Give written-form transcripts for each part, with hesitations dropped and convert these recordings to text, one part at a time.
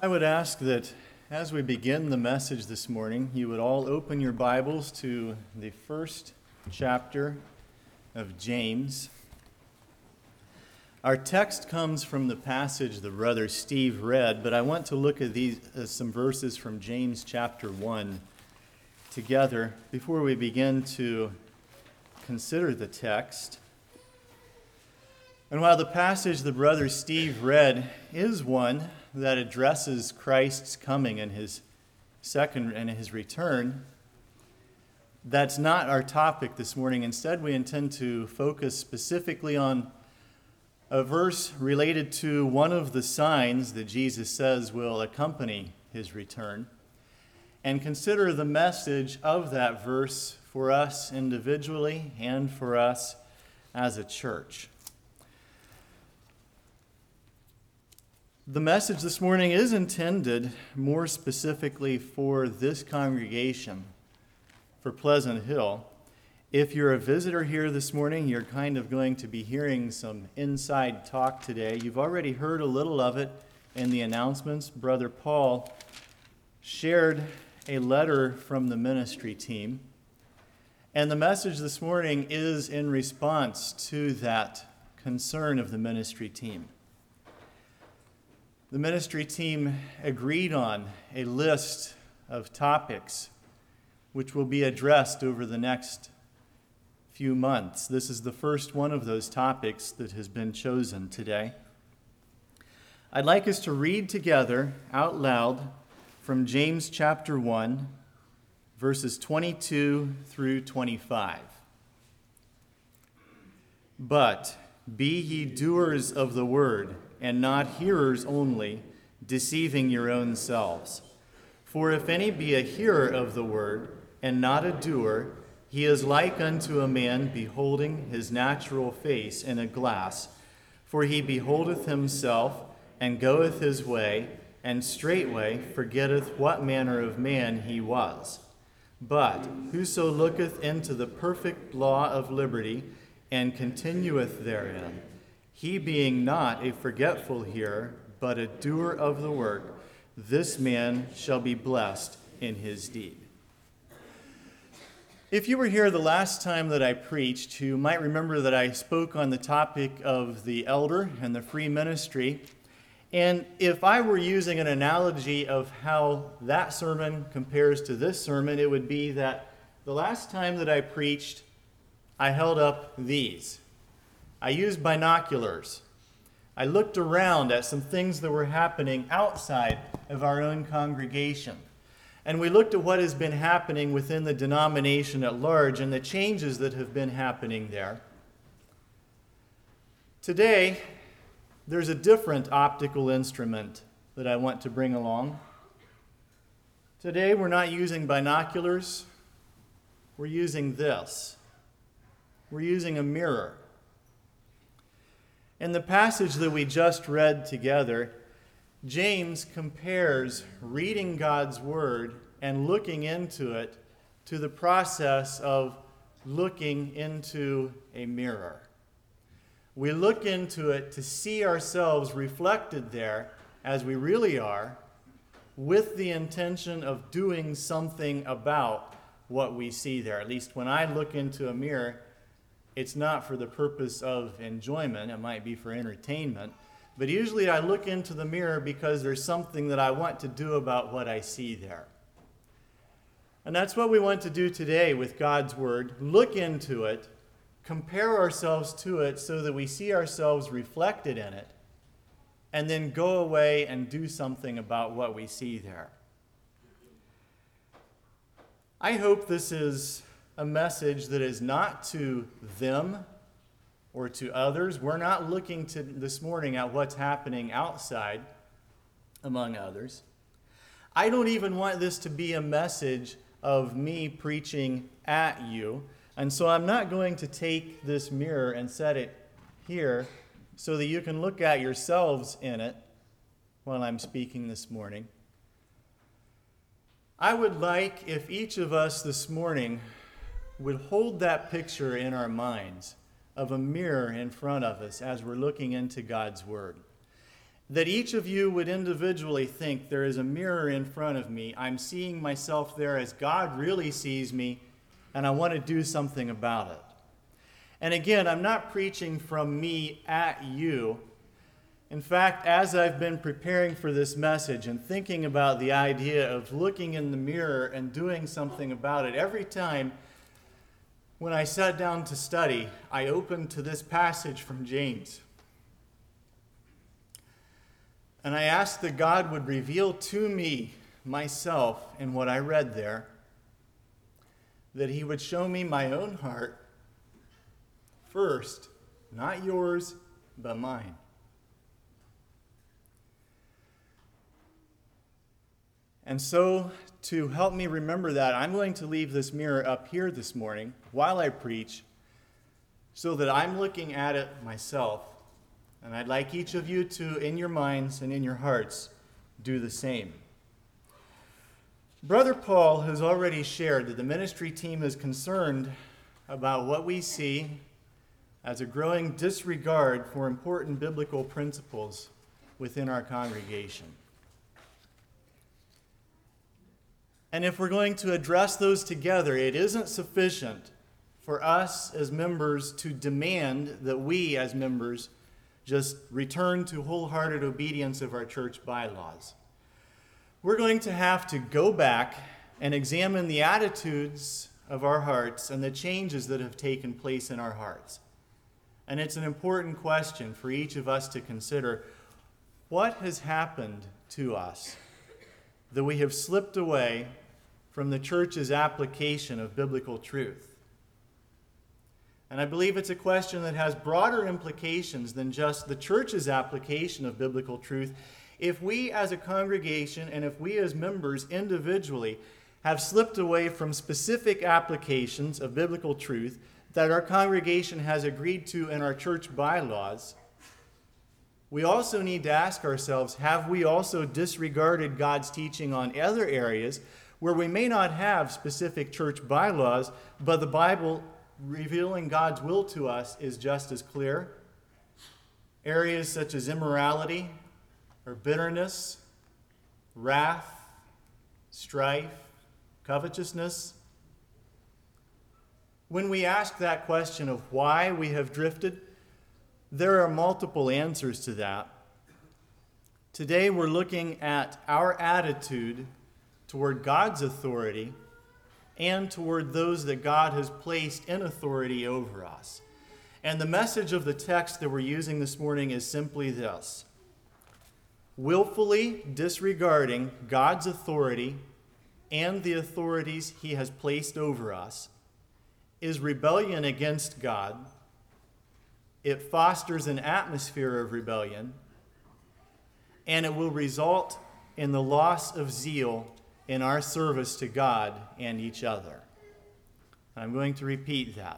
I would ask that as we begin the message this morning, you would all open your Bibles to the first chapter of James. Our text comes from the passage that Brother Steve read, but I want to look at these some verses from James chapter 1 together before we begin to consider the text. And while the passage that Brother Steve read is one that addresses Christ's coming and his return, that's not our topic this morning. Instead, we intend to focus specifically on a verse related to one of the signs that Jesus says will accompany his return, and consider the message of that verse for us individually and for us as a church. The message this morning is intended more specifically for this congregation, for Pleasant Hill. If you're a visitor here this morning, you're kind of going to be hearing some inside talk today. You've already heard a little of it in the announcements. Brother Paul shared a letter from the ministry team, and the message this morning is in response to that concern of the ministry team. The ministry team agreed on a list of topics which will be addressed over the next few months. This is the first one of those topics that has been chosen today. I'd like us to read together out loud from James chapter 1, verses 22 through 25. But be ye doers of the word, and not hearers only, deceiving your own selves. For if any be a hearer of the word, and not a doer, he is like unto a man beholding his natural face in a glass. For he beholdeth himself, and goeth his way, and straightway forgetteth what manner of man he was. But whoso looketh into the perfect law of liberty, and continueth therein, he being not a forgetful hearer, but a doer of the work, this man shall be blessed in his deed. If you were here the last time that I preached, you might remember that I spoke on the topic of the elder and the free ministry. And if I were using an analogy of how that sermon compares to this sermon, it would be that the last time that I preached, I held up these. I used binoculars. I looked around at some things that were happening outside of our own congregation. And we looked at what has been happening within the denomination at large and the changes that have been happening there. Today, there's a different optical instrument that I want to bring along. Today, we're not using binoculars. We're using this. We're using a mirror. In the passage that we just read together, James compares reading God's word and looking into it to the process of looking into a mirror. We look into it to see ourselves reflected there as we really are, with the intention of doing something about what we see there. At least when I look into a mirror, it's not for the purpose of enjoyment. It might be for entertainment. But usually I look into the mirror because there's something that I want to do about what I see there. And that's what we want to do today with God's Word. Look into it, compare ourselves to it so that we see ourselves reflected in it, and then go away and do something about what we see there. I hope this is a message that is not to them or to others. We're not looking this morning at what's happening outside among others. I don't even want this to be a message of me preaching at you. And so I'm not going to take this mirror and set it here so that you can look at yourselves in it while I'm speaking this morning. I would like if each of us this morning would hold that picture in our minds of a mirror in front of us as we're looking into God's Word. that each of you would individually think, there is a mirror in front of me. I'm seeing myself there as God really sees me, and I want to do something about it. And again, I'm not preaching from me at you. In fact, as I've been preparing for this message and thinking about the idea of looking in the mirror and doing something about it, every time when I sat down to study, I opened to this passage from James. And I asked that God would reveal to me, myself, in what I read there, that he would show me my own heart first, not yours, but mine. And so, to help me remember that, I'm going to leave this mirror up here this morning while I preach so that I'm looking at it myself. And I'd like each of you to, in your minds and in your hearts, do the same. Brother Paul has already shared that the ministry team is concerned about what we see as a growing disregard for important biblical principles within our congregation. And if we're going to address those together, it isn't sufficient for us as members to demand that we as members just return to wholehearted obedience of our church bylaws. We're going to have to go back and examine the attitudes of our hearts and the changes that have taken place in our hearts. And it's an important question for each of us to consider. What has happened to us that we have slipped away from the church's application of biblical truth? And I believe it's a question that has broader implications than just the church's application of biblical truth. If we as a congregation and if we as members individually have slipped away from specific applications of biblical truth that our congregation has agreed to in our church bylaws, we also need to ask ourselves, have we also disregarded God's teaching on other areas where we may not have specific church bylaws, but the Bible revealing God's will to us is just as clear? Areas such as immorality or bitterness, wrath, strife, covetousness. When we ask that question of why we have drifted, there are multiple answers to that. Today we're looking at our attitude toward God's authority and toward those that God has placed in authority over us. And the message of the text that we're using this morning is simply this: willfully disregarding God's authority and the authorities he has placed over us is rebellion against God. It fosters an atmosphere of rebellion, and it will result in the loss of zeal in our service to God and each other. I'm going to repeat that.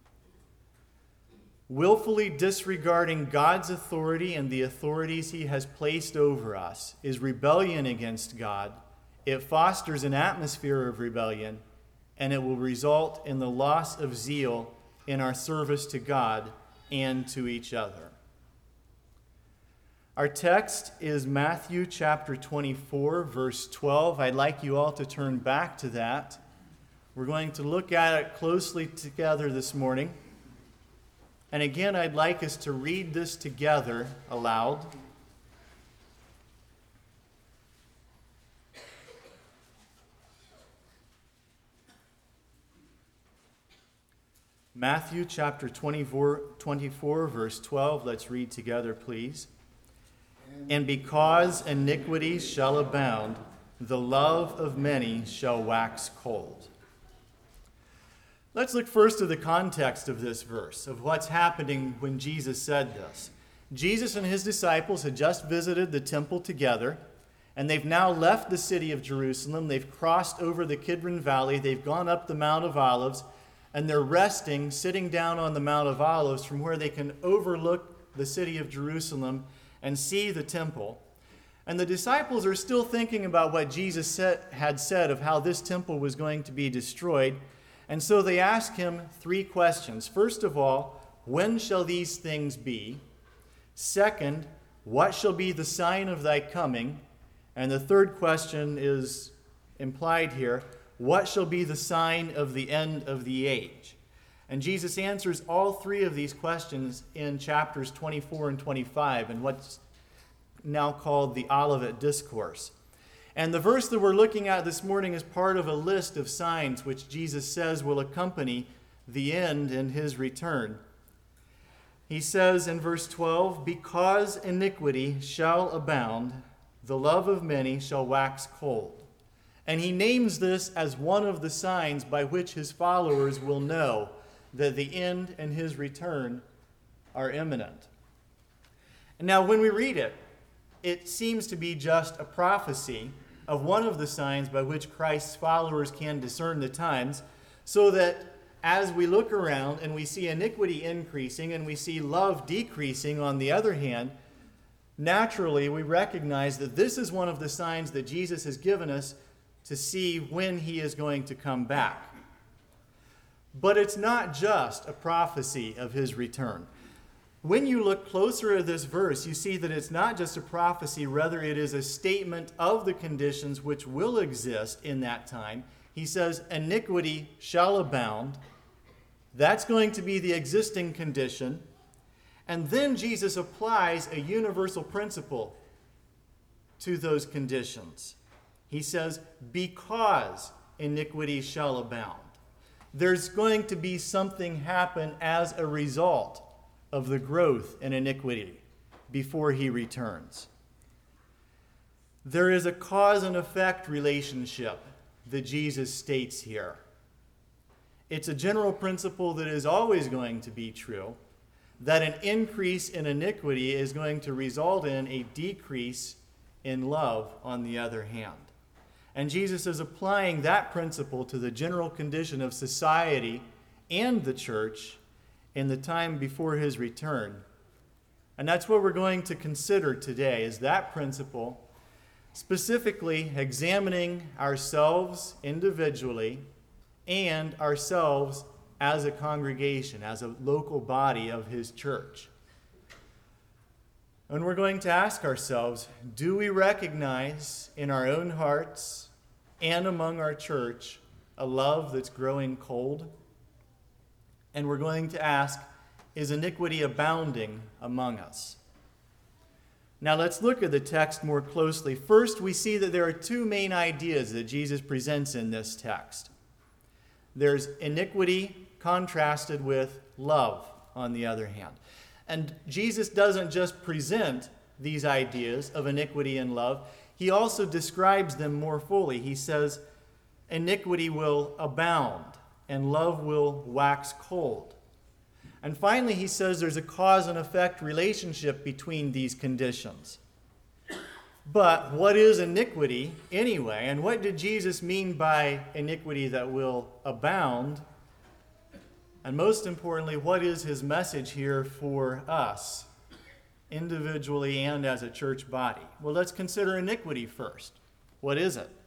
Willfully disregarding God's authority and the authorities he has placed over us is rebellion against God. It fosters an atmosphere of rebellion, and it will result in the loss of zeal in our service to God and to each other. Our text is Matthew chapter 24, verse 12. I'd like you all to turn back to that. We're going to look at it closely together this morning. And again, I'd like us to read this together aloud. Matthew chapter 24, verse 12. Let's read together, please. And because iniquities shall abound, the love of many shall wax cold. Let's look first to the context of this verse, of what's happening when Jesus said this. Jesus and his disciples had just visited the temple together, and they've now left the city of Jerusalem. They've crossed over the Kidron Valley. They've gone up the Mount of Olives, and they're resting, sitting down on the Mount of Olives from where they can overlook the city of Jerusalem and see the temple. And the disciples are still thinking about what Jesus had said of how this temple was going to be destroyed. And so they ask him three questions. First of all, when shall these things be? Second, What shall be the sign of thy coming? And the third question is implied here. What shall be the sign of the end of the age? And Jesus answers all three of these questions in chapters 24 and 25 in what's now called the Olivet Discourse. And the verse that we're looking at this morning is part of a list of signs which Jesus says will accompany the end and his return. He says in verse 12, because iniquity shall abound, the love of many shall wax cold. And he names this as one of the signs by which his followers will know that the end and his return are imminent. And now when we read it, it seems to be just a prophecy of one of the signs by which Christ's followers can discern the times, so that as we look around and we see iniquity increasing and we see love decreasing on the other hand, naturally we recognize that this is one of the signs that Jesus has given us to see when he is going to come back. But it's not just a prophecy of his return. When you look closer at this verse, you see that it's not just a prophecy, rather it is a statement of the conditions which will exist in that time. He says, iniquity shall abound. That's going to be the existing condition. And then Jesus applies a universal principle to those conditions. He says, because iniquity shall abound. There's going to be something happen as a result of the growth in iniquity before he returns. There is a cause and effect relationship that Jesus states here. It's a general principle that is always going to be true, that an increase in iniquity is going to result in a decrease in love on the other hand. And Jesus is applying that principle to the general condition of society and the church in the time before his return. And that's what we're going to consider today, is that principle, specifically examining ourselves individually and ourselves as a congregation, as a local body of his church. And we're going to ask ourselves, do we recognize in our own hearts and among our church a love that's growing cold? And we're going to ask, is iniquity abounding among us? Now let's look at the text more closely. First, we see that there are two main ideas that Jesus presents in this text. There's iniquity contrasted with love, on the other hand. And Jesus doesn't just present these ideas of iniquity and love, he also describes them more fully. He says, iniquity will abound and love will wax cold. And finally, he says there's a cause and effect relationship between these conditions. But what is iniquity anyway? And what did Jesus mean by iniquity that will abound? And most importantly, what is his message here for us, individually and as a church body? Well, let's consider iniquity first. What is it?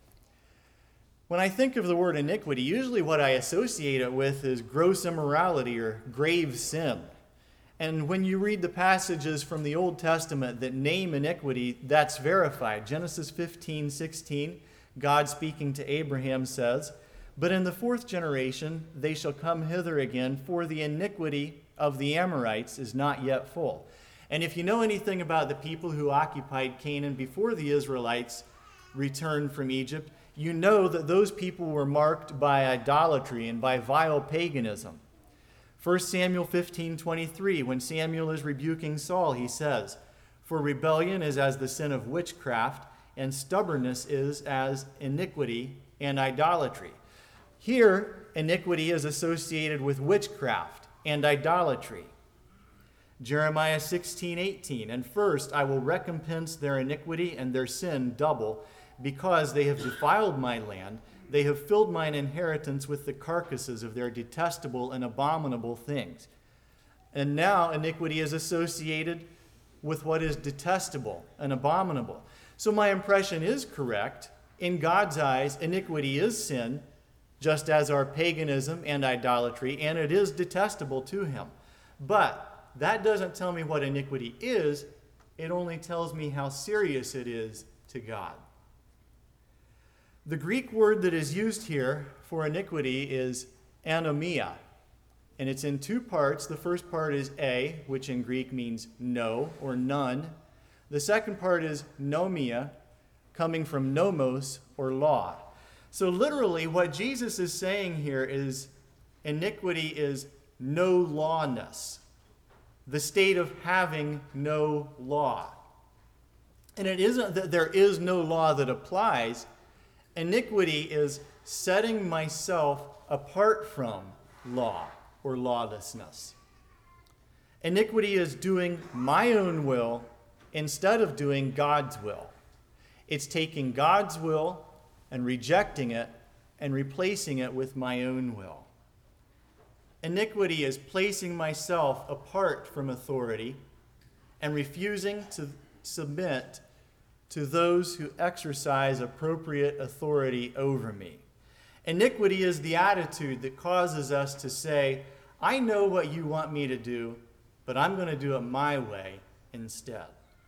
When I think of the word iniquity, usually what I associate it with is gross immorality or grave sin. And when you read the passages from the Old Testament that name iniquity, that's verified. Genesis 15:16, God speaking to Abraham says, "But in the fourth generation they shall come hither again, for the iniquity of the Amorites is not yet full." And if you know anything about the people who occupied Canaan before the Israelites returned from Egypt, you know that those people were marked by idolatry and by vile paganism. 1 Samuel 15:23, when Samuel is rebuking Saul, he says, "For rebellion is as the sin of witchcraft, and stubbornness is as iniquity and idolatry." Here, iniquity is associated with witchcraft and idolatry. Jeremiah 16:18, "And first I will recompense their iniquity and their sin double, because they have defiled my land, they have filled mine inheritance with the carcasses of their detestable and abominable things." And now iniquity is associated with what is detestable and abominable. So my impression is correct. In God's eyes, iniquity is sin, just as are paganism and idolatry, and it is detestable to him. But that doesn't tell me what iniquity is, It only tells me how serious it is to God. The Greek word that is used here for iniquity is anomia, and it's in two parts. The first part is a, which in Greek means no or none. The second part is nomia, coming from nomos or law. So literally what Jesus is saying here is iniquity is no lawness, the state of having no law. And it isn't that there is no law that applies. Iniquity is setting myself apart from law or lawlessness. Iniquity is doing my own will instead of doing God's will. It's taking God's will and rejecting it and replacing it with my own will. Iniquity is placing myself apart from authority and refusing to submit to those who exercise appropriate authority over me. Iniquity is the attitude that causes us to say, I know what you want me to do, but I'm going to do it my way instead.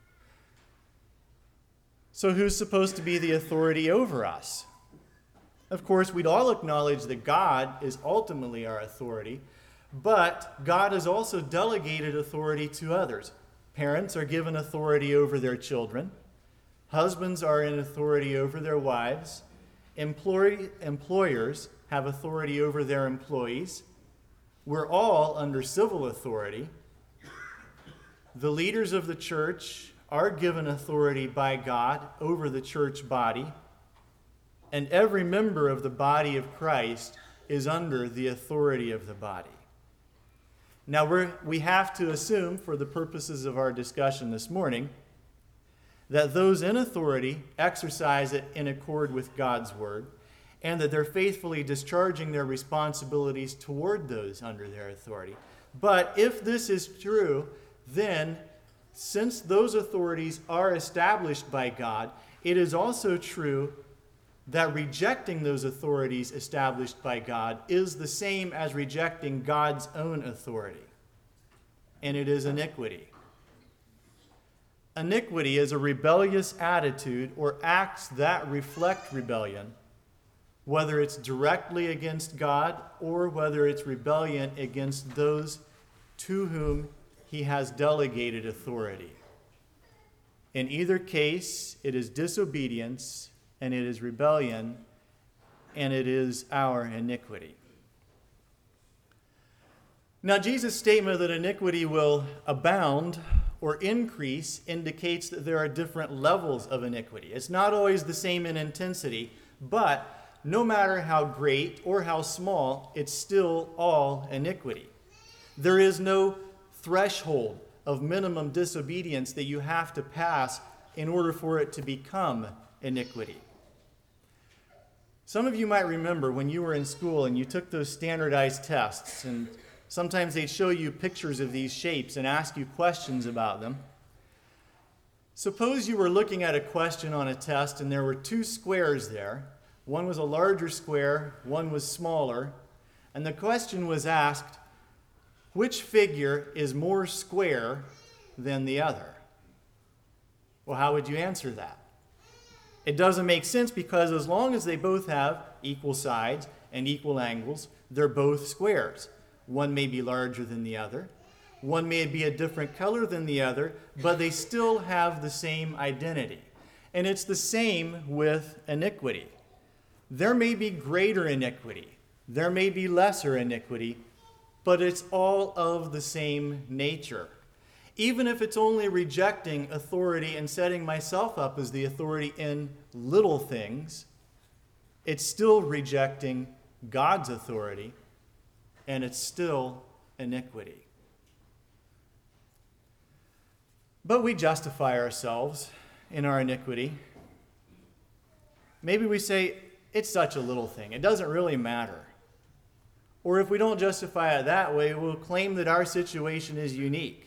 So who's supposed to be the authority over us? Of course, we'd all acknowledge that God is ultimately our authority, but God has also delegated authority to others. Parents are given authority over their children. Husbands are in authority over their wives. Employers have authority over their employees. We're all under civil authority. The leaders of the church are given authority by God over the church body, and every member of the body of Christ is under the authority of the body. Now, we have to assume, for the purposes of our discussion this morning, that those in authority exercise it in accord with God's word, and that they're faithfully discharging their responsibilities toward those under their authority. But if this is true, then since those authorities are established by God, it is also true that rejecting those authorities established by God is the same as rejecting God's own authority. And it is iniquity. Iniquity is a rebellious attitude or acts that reflect rebellion, whether it's directly against God or whether it's rebellion against those to whom He has delegated authority. In either case, it is disobedience and it is rebellion and it is our iniquity. Now, Jesus' statement that iniquity will abound or increase indicates that there are different levels of iniquity. It's not always the same in intensity, but no matter how great or how small, it's still all iniquity. There is no threshold of minimum disobedience that you have to pass in order for it to become iniquity. Some of you might remember when you were in school and you took those standardized tests, and sometimes they'd show you pictures of these shapes and ask you questions about them. Suppose you were looking at a question on a test and there were two squares there. One was a larger square, one was smaller, and the question was asked, which figure is more square than the other? Well, how would you answer that? It doesn't make sense because as long as they both have equal sides and equal angles, they're both squares. One may be larger than the other. One may be a different color than the other, but they still have the same identity. And it's the same with iniquity. There may be greater iniquity. There may be lesser iniquity, but it's all of the same nature. Even if it's only rejecting authority and setting myself up as the authority in little things, it's still rejecting God's authority, and it's still iniquity. But we justify ourselves in our iniquity. Maybe we say, it's such a little thing. It doesn't really matter. Or if we don't justify it that way, we'll claim that our situation is unique.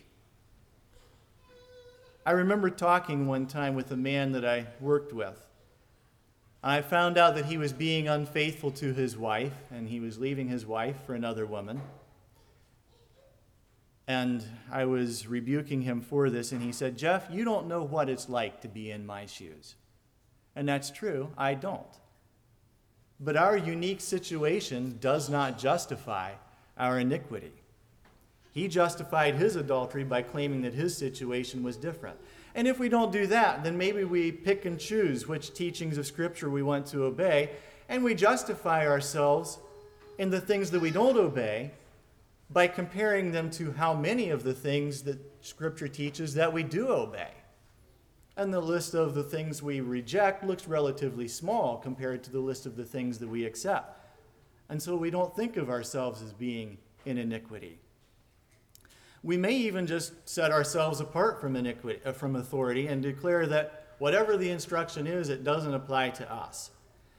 I remember talking one time with a man that I worked with. I found out that he was being unfaithful to his wife, and he was leaving his wife for another woman. And I was rebuking him for this, and he said, "Jeff, you don't know what it's like to be in my shoes." And that's true, I don't. But our unique situation does not justify our iniquity. He justified his adultery by claiming that his situation was different. And if we don't do that, then maybe we pick and choose which teachings of Scripture we want to obey, and we justify ourselves in the things that we don't obey by comparing them to how many of the things that Scripture teaches that we do obey. And the list of the things we reject looks relatively small compared to the list of the things that we accept. And so we don't think of ourselves as being in iniquity. We may even just set ourselves apart from from authority and declare that whatever the instruction is, it doesn't apply to us.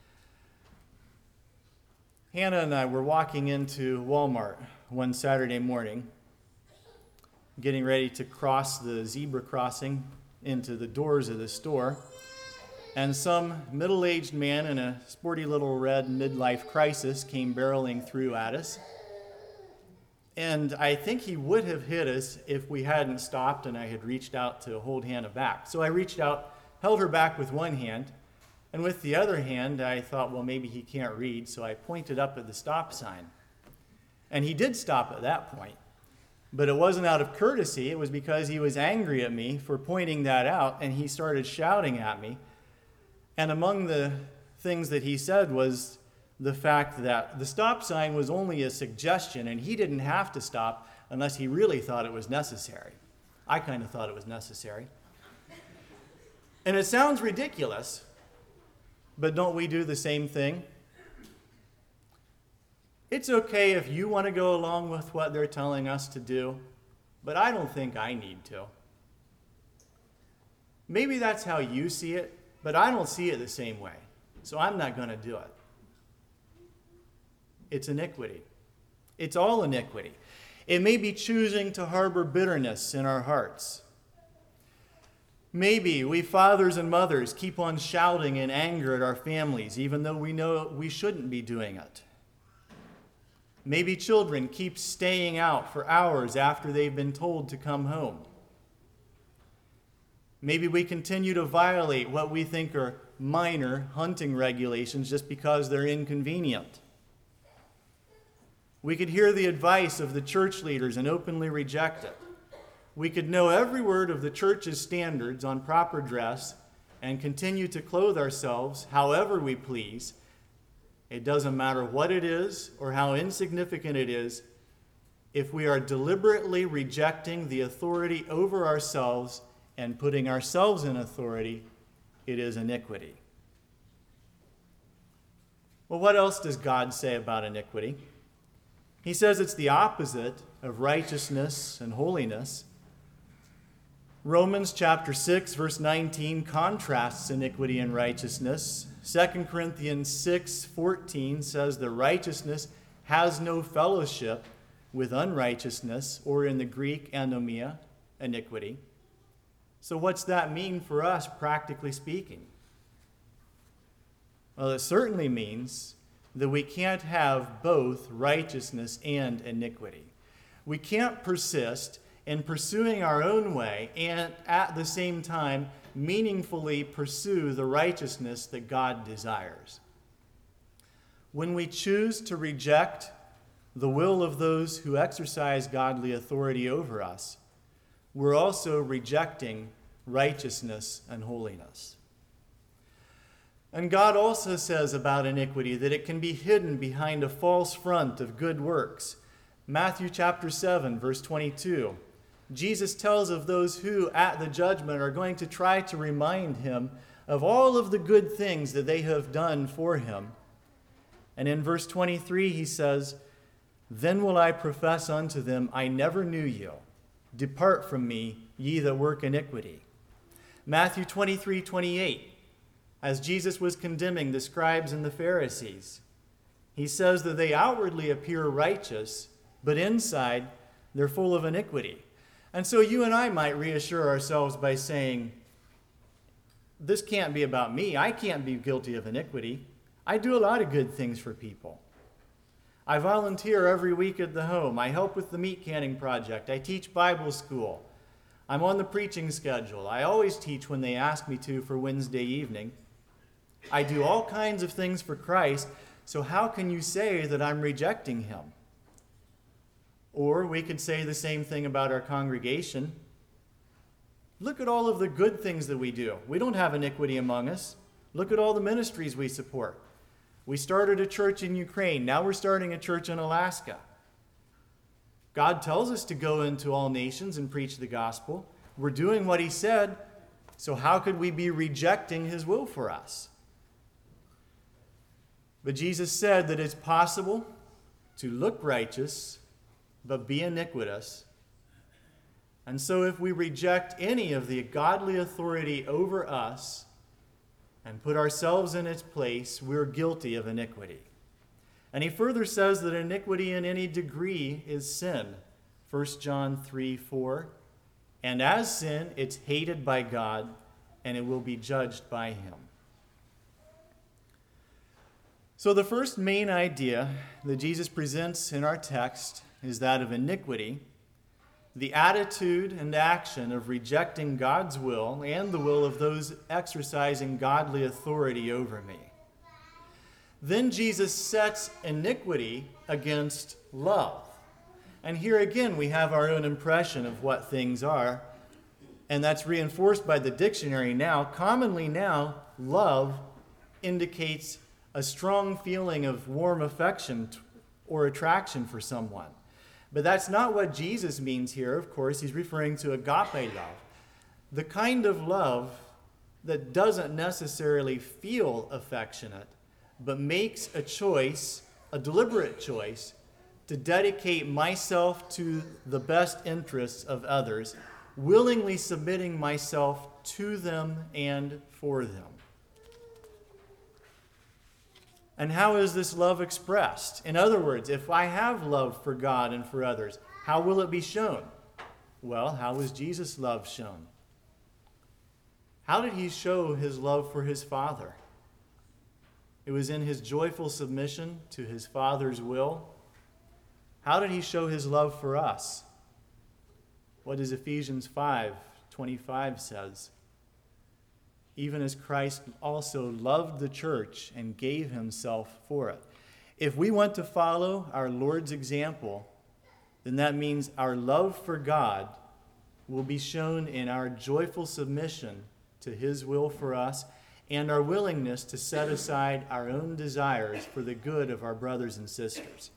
Hannah and I were walking into Walmart one Saturday morning, getting ready to cross the zebra crossing into the doors of the store, and some middle-aged man in a sporty little red midlife crisis came barreling through at us. And I think he would have hit us if we hadn't stopped and I had reached out to hold Hannah back. So I reached out, held her back with one hand, and with the other hand, I thought, well, maybe he can't read, so I pointed up at the stop sign. And he did stop at that point. But it wasn't out of courtesy. It was because he was angry at me for pointing that out, and he started shouting at me. And among the things that he said was the fact that the stop sign was only a suggestion, and he didn't have to stop unless he really thought it was necessary. I kind of thought it was necessary. And it sounds ridiculous, but don't we do the same thing? It's okay if you want to go along with what they're telling us to do, but I don't think I need to. Maybe that's how you see it, but I don't see it the same way, so I'm not going to do it. It's iniquity. It's all iniquity. It may be choosing to harbor bitterness in our hearts. Maybe we fathers and mothers keep on shouting in anger at our families, even though we know we shouldn't be doing it. Maybe children keep staying out for hours after they've been told to come home. Maybe we continue to violate what we think are minor hunting regulations just because they're inconvenient. We could hear the advice of the church leaders and openly reject it. We could know every word of the church's standards on proper dress and continue to clothe ourselves however we please. It doesn't matter what it is or how insignificant it is. If we are deliberately rejecting the authority over ourselves and putting ourselves in authority, it is iniquity. Well, what else does God say about iniquity? He says it's the opposite of righteousness and holiness. Romans chapter 6, verse 19 contrasts iniquity and righteousness. 2 Corinthians 6:14 says the righteousness has no fellowship with unrighteousness, or in the Greek, anomia, iniquity. So what's that mean for us, practically speaking? Well, it certainly means that we can't have both righteousness and iniquity. We can't persist in pursuing our own way and at the same time meaningfully pursue the righteousness that God desires. When we choose to reject the will of those who exercise godly authority over us, we're also rejecting righteousness and holiness. And God also says about iniquity that it can be hidden behind a false front of good works. Matthew chapter 7, verse 22. Jesus tells of those who, at the judgment, are going to try to remind him of all of the good things that they have done for him. And in verse 23, he says, "Then will I profess unto them, I never knew you. Depart from me, ye that work iniquity." Matthew 23:28, as Jesus was condemning the scribes and the Pharisees, he says that they outwardly appear righteous, but inside they're full of iniquity. And so you and I might reassure ourselves by saying, this can't be about me. I can't be guilty of iniquity. I do a lot of good things for people. I volunteer every week at the home. I help with the meat canning project. I teach Bible school. I'm on the preaching schedule. I always teach when they ask me to for Wednesday evening. I do all kinds of things for Christ, so how can you say that I'm rejecting him? Or we could say the same thing about our congregation. Look at all of the good things that we do. We don't have iniquity among us. Look at all the ministries we support. We started a church in Ukraine. Now we're starting a church in Alaska. God tells us to go into all nations and preach the gospel. We're doing what he said, so how could we be rejecting his will for us? But Jesus said that it's possible to look righteous, but be iniquitous. And so if we reject any of the godly authority over us and put ourselves in its place, we're guilty of iniquity. And he further says that iniquity in any degree is sin. 1 John 3:4. And as sin, it's hated by God, and it will be judged by him. So the first main idea that Jesus presents in our text is that of iniquity, the attitude and action of rejecting God's will and the will of those exercising godly authority over me. Then Jesus sets iniquity against love. And here again we have our own impression of what things are, and that's reinforced by the dictionary now. Commonly now, love indicates a strong feeling of warm affection or attraction for someone. But that's not what Jesus means here, of course. He's referring to agape love. The kind of love that doesn't necessarily feel affectionate, but makes a choice, a deliberate choice, to dedicate myself to the best interests of others, willingly submitting myself to them and for them. And how is this love expressed? In other words, if I have love for God and for others, how will it be shown? Well, how was Jesus' love shown? How did he show his love for his Father? It was in his joyful submission to his Father's will. How did he show his love for us? What does Ephesians 5:25 says? Even as Christ also loved the church and gave himself for it. If we want to follow our Lord's example, then that means our love for God will be shown in our joyful submission to his will for us and our willingness to set aside our own desires for the good of our brothers and sisters.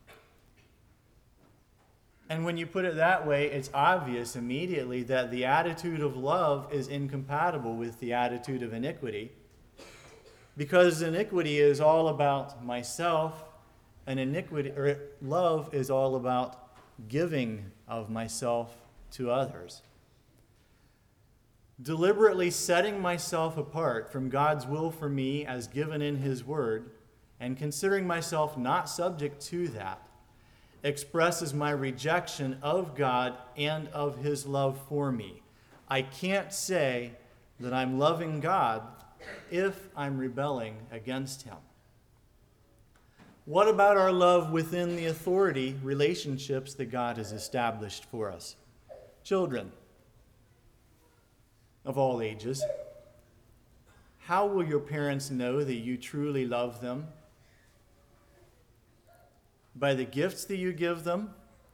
And when you put it that way, it's obvious immediately that the attitude of love is incompatible with the attitude of iniquity, because iniquity is all about myself, and love is all about giving of myself to others. Deliberately setting myself apart from God's will for me as given in his word, and considering myself not subject to that, expresses my rejection of God and of his love for me. I can't say that I'm loving God if I'm rebelling against him. What about our love within the authority relationships that God has established for us? Children of all ages, how will your parents know that you truly love them? By the gifts that you give them?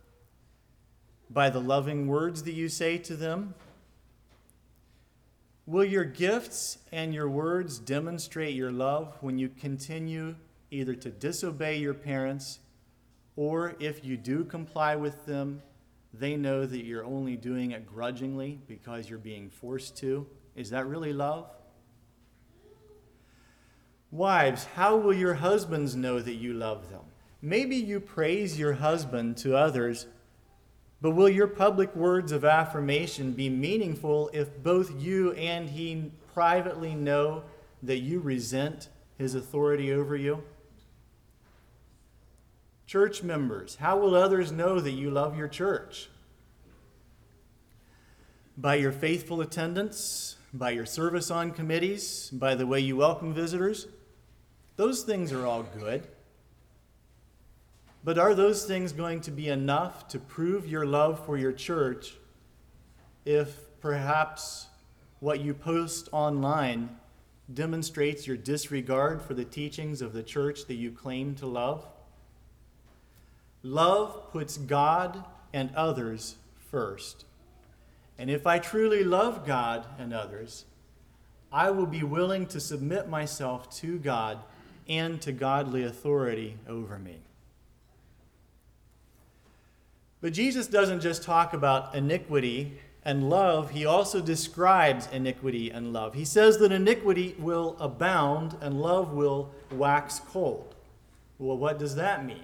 By the loving words that you say to them? Will your gifts and your words demonstrate your love when you continue either to disobey your parents, or if you do comply with them, they know that you're only doing it grudgingly because you're being forced to? Is that really love? Wives, how will your husbands know that you love them? Maybe you praise your husband to others, but will your public words of affirmation be meaningful if both you and he privately know that you resent his authority over you? Church members, how will others know that you love your church? By your faithful attendance, by your service on committees, by the way you welcome visitors? Those things are all good. But are those things going to be enough to prove your love for your church if perhaps what you post online demonstrates your disregard for the teachings of the church that you claim to love? Love puts God and others first. And if I truly love God and others, I will be willing to submit myself to God and to godly authority over me. But Jesus doesn't just talk about iniquity and love, he also describes iniquity and love. He says that iniquity will abound and love will wax cold. Well, what does that mean?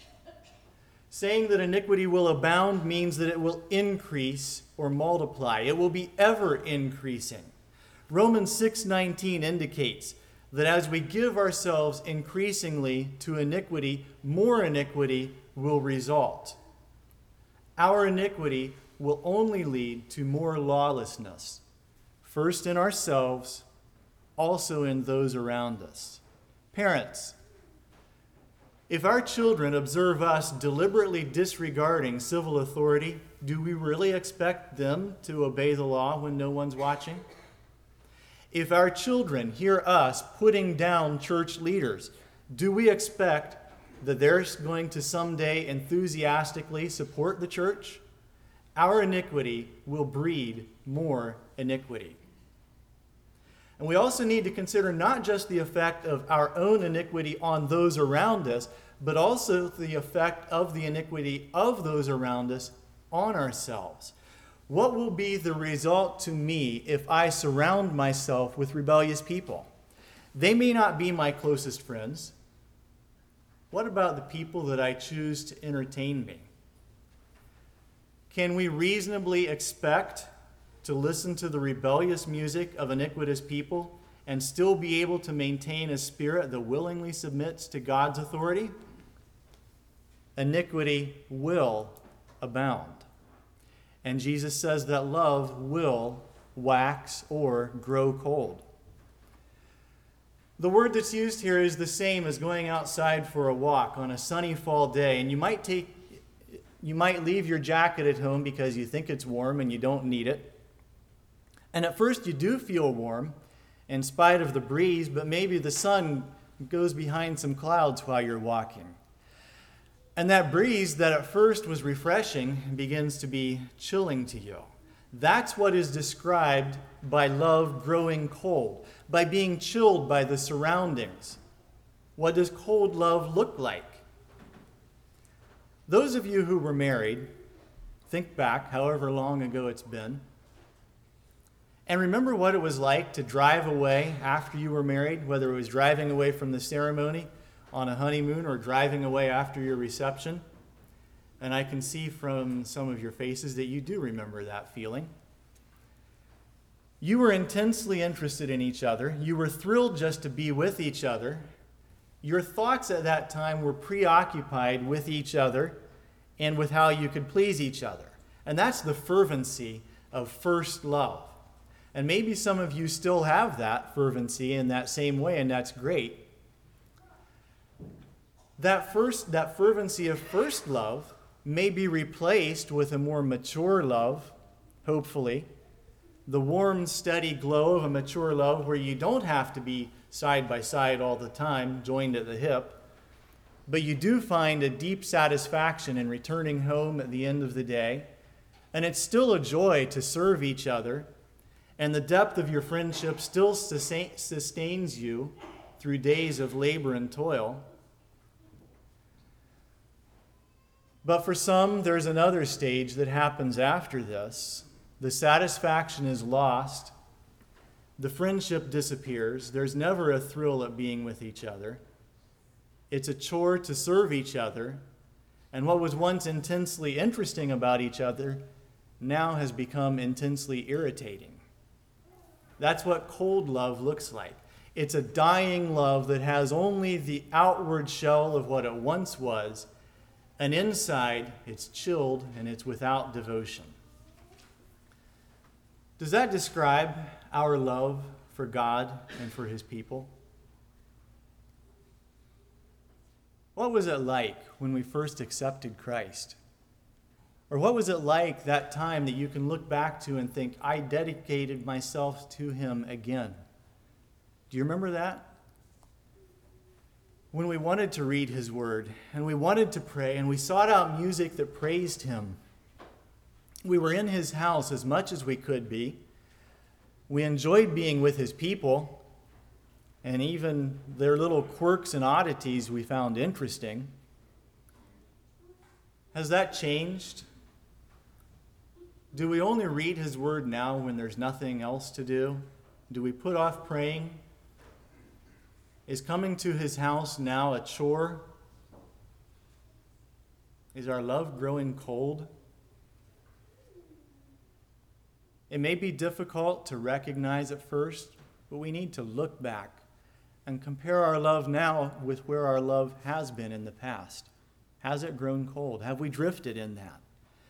Saying that iniquity will abound means that it will increase or multiply. It will be ever increasing. Romans 6:19 indicates that as we give ourselves increasingly to iniquity, more iniquity will result. Our iniquity will only lead to more lawlessness, first in ourselves, also in those around us. Parents, if our children observe us deliberately disregarding civil authority, do we really expect them to obey the law when no one's watching? If our children hear us putting down church leaders, do we expect that they're going to someday enthusiastically support the church? Our iniquity will breed more iniquity. And we also need to consider not just the effect of our own iniquity on those around us, but also the effect of the iniquity of those around us on ourselves. What will be the result to me if I surround myself with rebellious people? They may not be my closest friends. What about the people that I choose to entertain me? Can we reasonably expect to listen to the rebellious music of iniquitous people and still be able to maintain a spirit that willingly submits to God's authority? Iniquity will abound. And Jesus says that love will wax or grow cold. The word that's used here is the same as going outside for a walk on a sunny fall day, and you might leave your jacket at home because you think it's warm and you don't need it. And at first you do feel warm in spite of the breeze, but maybe the sun goes behind some clouds while you're walking. And that breeze that at first was refreshing begins to be chilling to you. That's what is described by love growing cold, by being chilled by the surroundings. What does cold love look like? Those of you who were married, think back however long ago it's been, and remember what it was like to drive away after you were married, whether it was driving away from the ceremony on a honeymoon or driving away after your reception. And I can see from some of your faces that you do remember that feeling. You were intensely interested in each other. You were thrilled just to be with each other. Your thoughts at that time were preoccupied with each other and with how you could please each other. And that's the fervency of first love. And maybe some of you still have that fervency in that same way, and that's great. That fervency of first love may be replaced with a more mature love, hopefully. The warm, steady glow of a mature love where you don't have to be side by side all the time, joined at the hip, but you do find a deep satisfaction in returning home at the end of the day. And it's still a joy to serve each other, and the depth of your friendship still sustains you through days of labor and toil. But for some, there's another stage that happens after this. The satisfaction is lost. The friendship disappears. There's never a thrill at being with each other. It's a chore to serve each other. And what was once intensely interesting about each other now has become intensely irritating. That's what cold love looks like. It's a dying love that has only the outward shell of what it once was, and inside it's chilled and it's without devotion. Does that describe our love for God and for his people? What was it like when we first accepted Christ? Or what was it like that time that you can look back to and think, I dedicated myself to him again? Do you remember that? When we wanted to read his word, and we wanted to pray, and we sought out music that praised him. We were in his house as much as we could be. We enjoyed being with his people, and even their little quirks and oddities we found interesting. Has that changed? Do we only read his word now when there's nothing else to do? Do we put off praying? Is coming to his house now a chore? Is our love growing cold? It may be difficult to recognize at first, but we need to look back and compare our love now with where our love has been in the past. Has it grown cold? Have we drifted in that?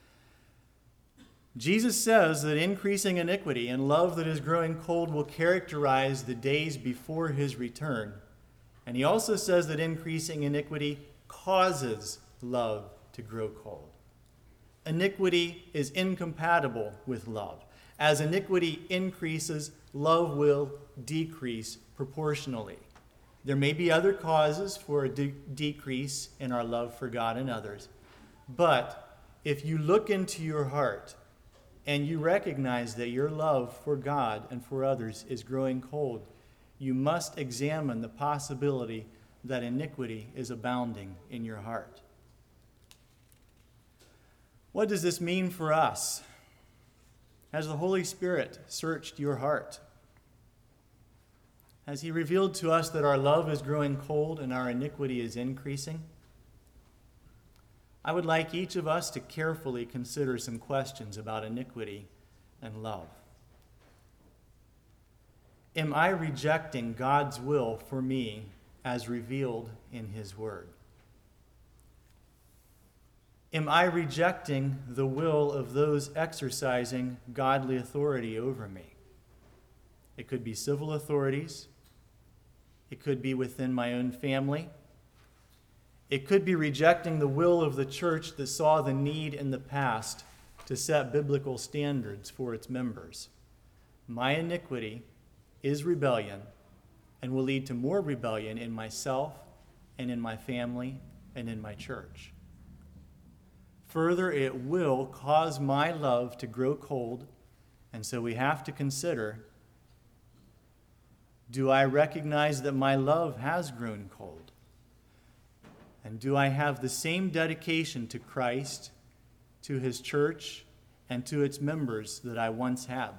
Jesus says that increasing iniquity and love that is growing cold will characterize the days before his return. And he also says that increasing iniquity causes love to grow cold. Iniquity is incompatible with love. As iniquity increases, love will decrease proportionally. There may be other causes for a decrease in our love for God and others, but if you look into your heart and you recognize that your love for God and for others is growing cold, you must examine the possibility that iniquity is abounding in your heart. What does this mean for us? Has the Holy Spirit searched your heart? Has he revealed to us that our love is growing cold and our iniquity is increasing? I would like each of us to carefully consider some questions about iniquity and love. Am I rejecting God's will for me as revealed in his word? Am I rejecting the will of those exercising godly authority over me? It could be civil authorities. It could be within my own family. It could be rejecting the will of the church that saw the need in the past to set biblical standards for its members. My iniquity is rebellion and will lead to more rebellion in myself and in my family and in my church. Further, it will cause my love to grow cold, and so we have to consider, do I recognize that my love has grown cold? And do I have the same dedication to Christ, to his church, and to its members that I once had?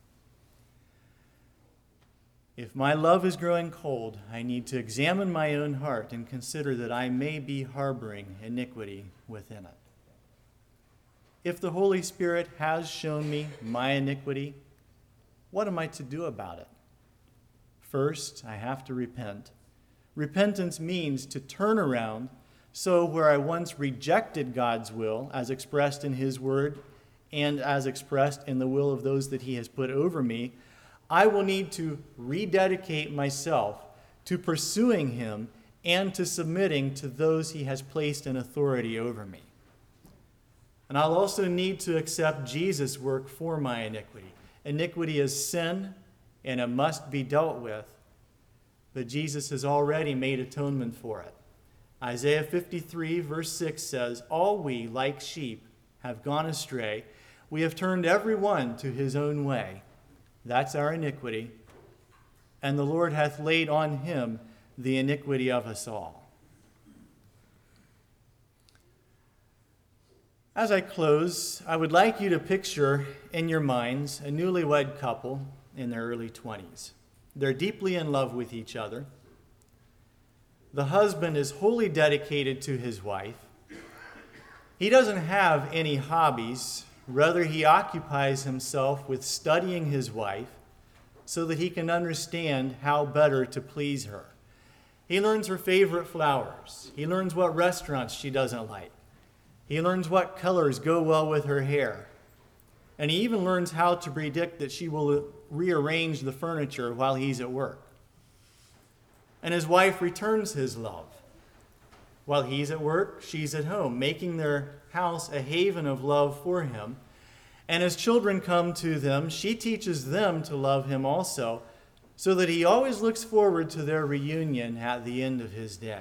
If my love is growing cold, I need to examine my own heart and consider that I may be harboring iniquity within it. If the Holy Spirit has shown me my iniquity, what am I to do about it? First, I have to repent. Repentance means to turn around, so where I once rejected God's will as expressed in his word and as expressed in the will of those that he has put over me, I will need to rededicate myself to pursuing him and to submitting to those he has placed in authority over me. And I'll also need to accept Jesus' work for my iniquity. Iniquity is sin, and it must be dealt with. But Jesus has already made atonement for it. Isaiah 53, verse 6 says, "All we, like sheep, have gone astray. We have turned every one to his own way." That's our iniquity. "And the Lord hath laid on him the iniquity of us all." As I close, I would like you to picture in your minds a newlywed couple in their early 20s. They're deeply in love with each other. The husband is wholly dedicated to his wife. He doesn't have any hobbies. Rather, he occupies himself with studying his wife so that he can understand how better to please her. He learns her favorite flowers. He learns what restaurants she doesn't like. He learns what colors go well with her hair. And he even learns how to predict that she will rearrange the furniture while he's at work. And his wife returns his love. While he's at work, she's at home, making their house a haven of love for him. And as children come to them, she teaches them to love him also, so that he always looks forward to their reunion at the end of his day.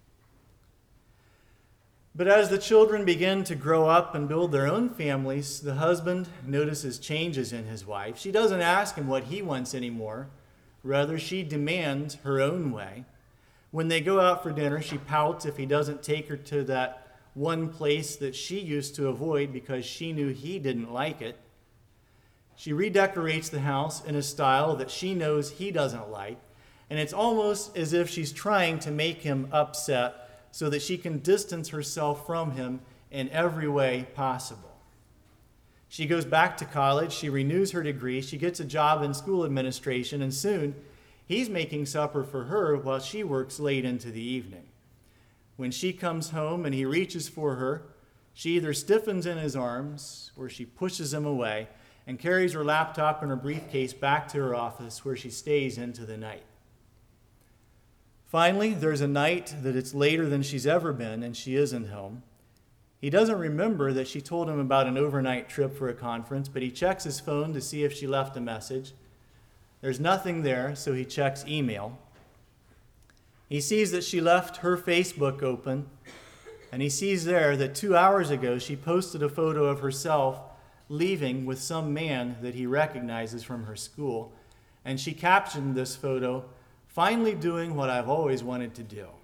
But as the children begin to grow up and build their own families, the husband notices changes in his wife. She doesn't ask him what he wants anymore. Rather, she demands her own way. When they go out for dinner, she pouts if he doesn't take her to that one place that she used to avoid because she knew he didn't like it. She redecorates the house in a style that she knows he doesn't like, and it's almost as if she's trying to make him upset so that she can distance herself from him in every way possible. She goes back to college, she renews her degree, she gets a job in school administration, and soon he's making supper for her while she works late into the evening. When she comes home and he reaches for her, she either stiffens in his arms or she pushes him away and carries her laptop and her briefcase back to her office where she stays into the night. Finally, there's a night that it's later than she's ever been and she isn't home. He doesn't remember that she told him about an overnight trip for a conference, but he checks his phone to see if she left a message. There's nothing there, so he checks email. He sees that she left her Facebook open, and he sees there that 2 hours ago she posted a photo of herself leaving with some man that he recognizes from her school, and she captioned this photo, "Finally doing what I've always wanted to do."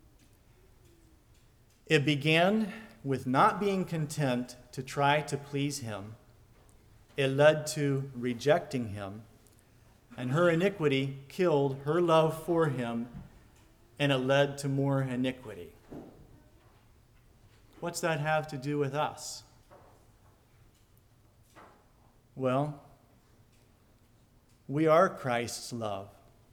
It began with not being content to try to please him. It led to rejecting him, and her iniquity killed her love for him, and it led to more iniquity. What's that have to do with us? Well, we are Christ's love.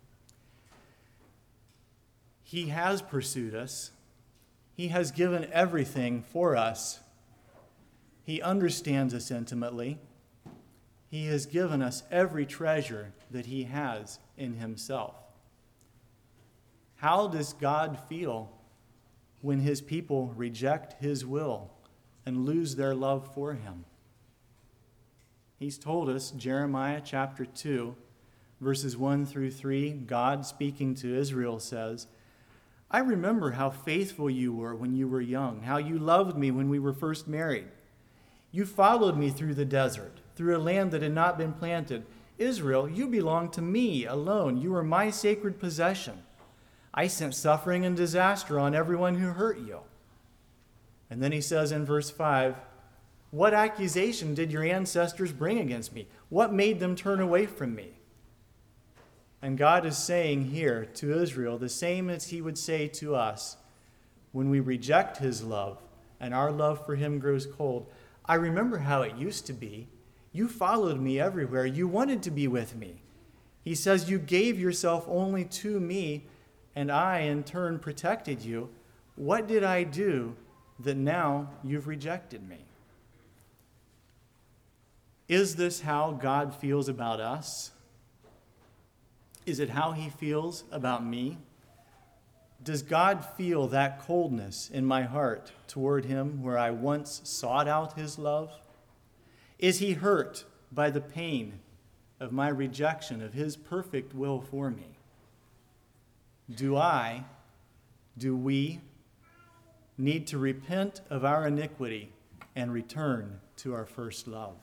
He has pursued us. He has given everything for us. He understands us intimately. He has given us every treasure that he has in himself. How does God feel when his people reject his will and lose their love for him? He's told us, Jeremiah chapter 2, verses 1 through 3, God speaking to Israel says, "I remember how faithful you were when you were young, how you loved me when we were first married. You followed me through the desert, through a land that had not been planted. Israel, you belonged to me alone. You were my sacred possession. I sent suffering and disaster on everyone who hurt you." And then he says in verse 5, "What accusation did your ancestors bring against me? What made them turn away from me?" And God is saying here to Israel the same as he would say to us when we reject his love and our love for him grows cold. I remember how it used to be. You followed me everywhere. You wanted to be with me. He says you gave yourself only to me, and I in turn protected you. What did I do that now you've rejected me? Is this how God feels about us? Is it how he feels about me? Does God feel that coldness in my heart toward him where I once sought out his love? Is he hurt by the pain of my rejection of his perfect will for me? Do we need to repent of our iniquity and return to our first love?